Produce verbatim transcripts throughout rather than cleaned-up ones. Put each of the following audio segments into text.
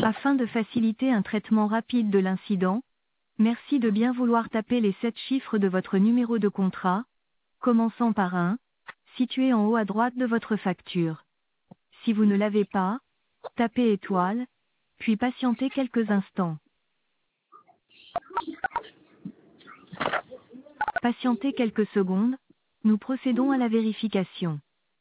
Afin de faciliter un traitement rapide de l'incident, merci de bien vouloir taper les sept chiffres de votre numéro de contrat, commençant par un, situé en haut à droite de votre facture. Si vous ne l'avez pas, tapez étoile, puis patientez quelques instants. Patientez quelques secondes, nous procédons à la vérification.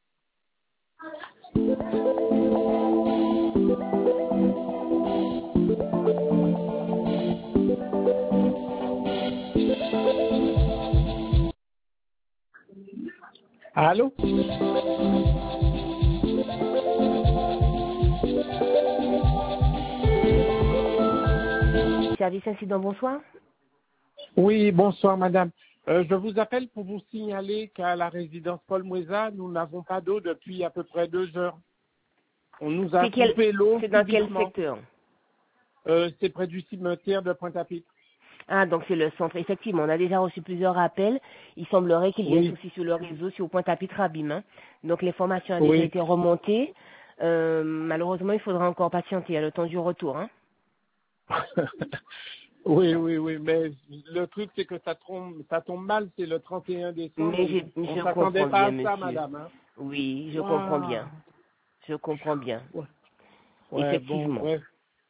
Allô? Service incident, bonsoir. Oui, bonsoir madame. Euh, je vous appelle pour vous signaler qu'à la résidence Paul Moueza, nous n'avons pas d'eau depuis à peu près deux heures. On nous a C'est quel- coupé l'eau c'est dans quel subitement. secteur? Euh, c'est près du cimetière de Pointe-à-Pitre. Ah, donc c'est le centre. Effectivement, on a déjà reçu plusieurs appels. Il semblerait qu'il y ait un Oui, souci sur le réseau, sur Pointe-à-Pitre Abîme, hein. Donc l'information a déjà oui. été remontée. Euh, malheureusement, il faudra encore patienter à le temps du retour, hein. Oui, oui, oui, mais le truc c'est que ça tombe, ça tombe mal, c'est le trente et un décembre. Mais Et j'ai- on je s'attendait comprends pas bien, à ça, monsieur. madame. Hein. Oui, je comprends Waouh. bien. Je comprends bien. Ouais, ouais, bon, Effectivement. ouais.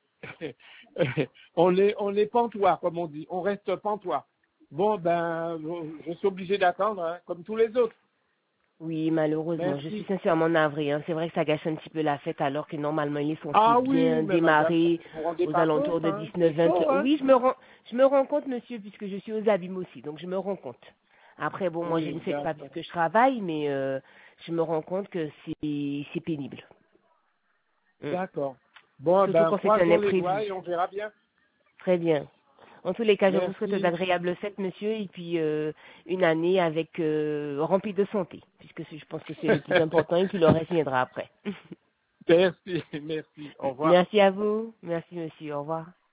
on est, on est pantois, comme on dit. On reste pantois. Bon, ben, je suis obligé d'attendre, hein, comme tous les autres. Oui, malheureusement, je suis Merci. sincèrement navrée, hein. C'est vrai que ça gâche un petit peu la fête alors que normalement il est censé Ah oui, bien mais madame, démarrer vous vous rendez aux pas alentours compte, de hein. dix-neuf C'est vingt chaud, heures. hein. Oui, je me rends, je me rends compte, monsieur, puisque je suis aux abîmes aussi, donc je me rends compte. Après, bon, moi je ne Oui, fais pas d'accord. puisque je travaille, mais euh, je me rends compte que c'est c'est pénible. Mm. D'accord. Bon, Surtout ben, quand c'est un croisons les doigts imprévu. et on verra bien. Très bien. En tous les cas, je vous souhaite Merci. d'agréables fêtes, monsieur, et puis euh, une année avec euh, remplie de santé, puisque c'est- je pense que c'est le plus important, et puis le reste viendra après. Merci, merci. Au revoir. Merci à vous. Merci, monsieur. Au revoir.